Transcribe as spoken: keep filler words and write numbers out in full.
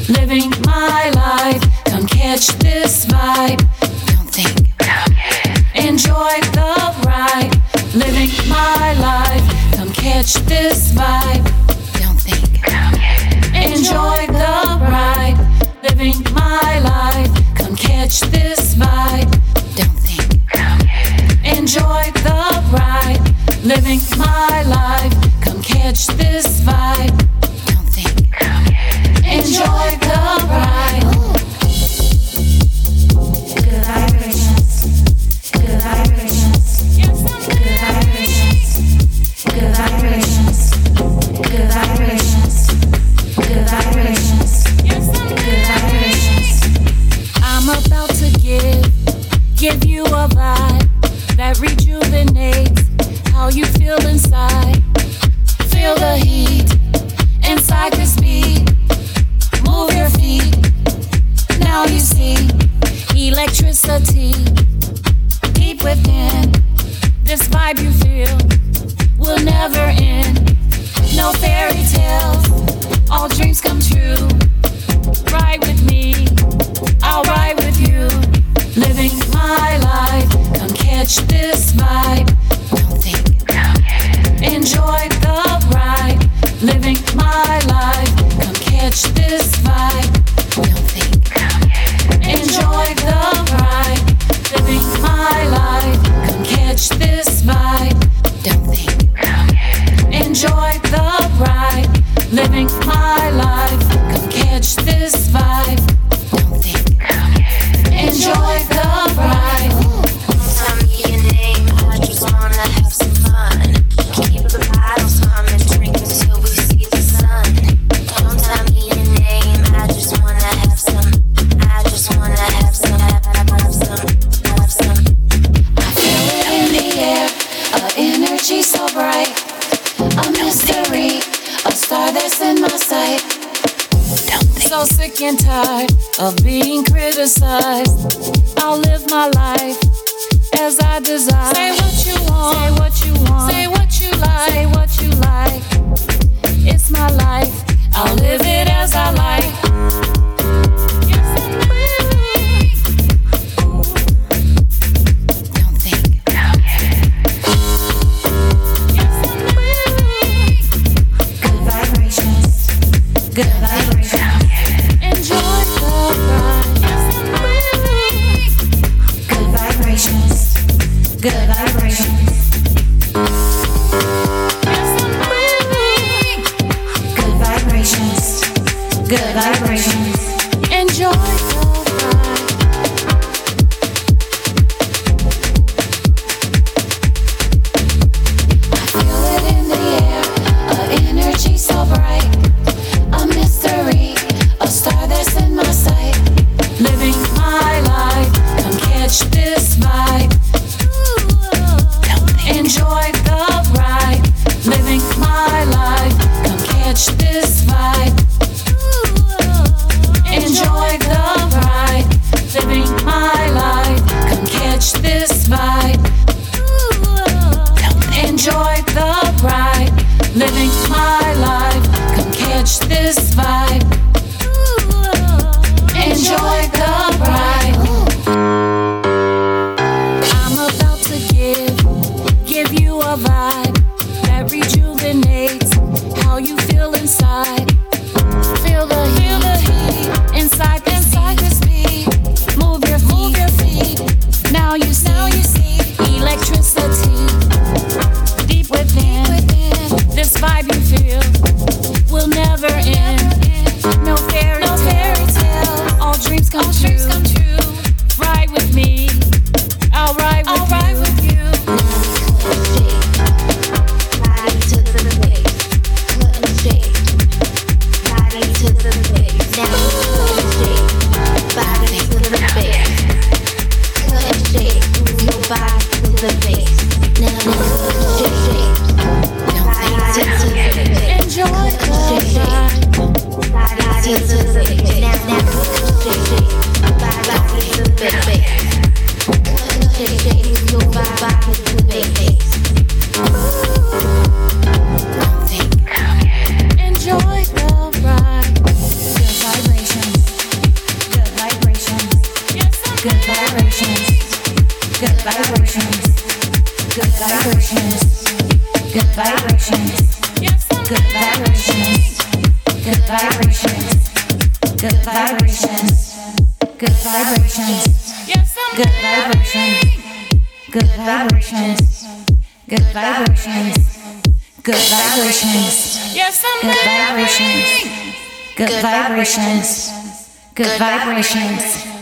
living my life. Come catch this vibe. Don't think. Enjoy the ride, living my life. Come catch this vibe. Don't think. Enjoy the ride, living my life. Come catch this vibe. Don't think. Enjoy the ride, living my life. Come catch this vibe. Don't think. Enjoy the ride. Good vibrations. Good vibrations. Good vibrations. Good vibrations. Good vibrations. Good vibrations. Good vibrations. I'm about to give, give you a vibe that rejuvenates how you feel inside. Feel the heat inside this beat. Move your feet. Now you see electricity deep within. This vibe you feel will never end. No fairy tales, all dreams come true. Ride with me, I'll ride with you. Living my life, come catch this vibe. Don't think. Enjoy the ride, living my life. Come catch this vibe. Don't think. Enjoy the ride, living my life. Come catch this vibe. Don't think. Enjoy the ride, living my life. Come catch this vibe. Don't think. Enjoy the ride. Tell me your name, I just wanna have some fun. Keep the bottles coming, drink until we see the sun. Don't tell me your name, I just wanna have some. I just wanna have some, have, have, have some, have some. I feel it in the air, an energy so bright. A mystery, a star that's in my sight. So sick and tired of being criticized. I'll live my life as I desire. Say what you want, say what you want, say what you like, say what you like. It's my life, I'll live it as I like. Yes, I'm free. Don't think. Yes, I'm free. Good vibrations. Good vibrations. Enjoy the ride. Yes, I'm free. Good vibrations. Good vibrations. Yes, I'm free. Good vibrations. Good vibrations. Enjoy the ride. I feel it in the air, an energy so bright. A mystery, a star that's in my sight. Living my life, come catch this vibe. Enjoy the ride. Living my life, come catch this vibe. Enjoy the ride. Living my life, come catch this vibe. Enjoy the ride. Living my life, come catch this vibe. Enjoy the ride. I'm about to give, give you a vibe that rejuvenates how you feel inside. Feel the heat, feel the heat inside this inside this beat. Move your feet, move your feet. Now you see, now you see electricity deep within. This vibe you feel will never end. No fairy no fairy tale, all dreams come all true. Dreams come true. Ride with me, I'll ride with I'll you. Ride with you. Body to the base, couldn't shake. Body to the base, now couldn't shake. Body to the base, couldn't shake. Move your body to the base, now couldn't shake. Body to the base, enjoy the ride. Body to the base, now now couldn't shake. Body to the base, couldn't shake. Move your body to the base. Enjoy the ride. Good vibration. vibrations, good vibrations, good vibrations, good vibrations, good vibrations, good vibrations, good vibrations, good vibrations, good vibrations, good vibrations, good vibrations, good vibrations, good vibrations, good vibrations.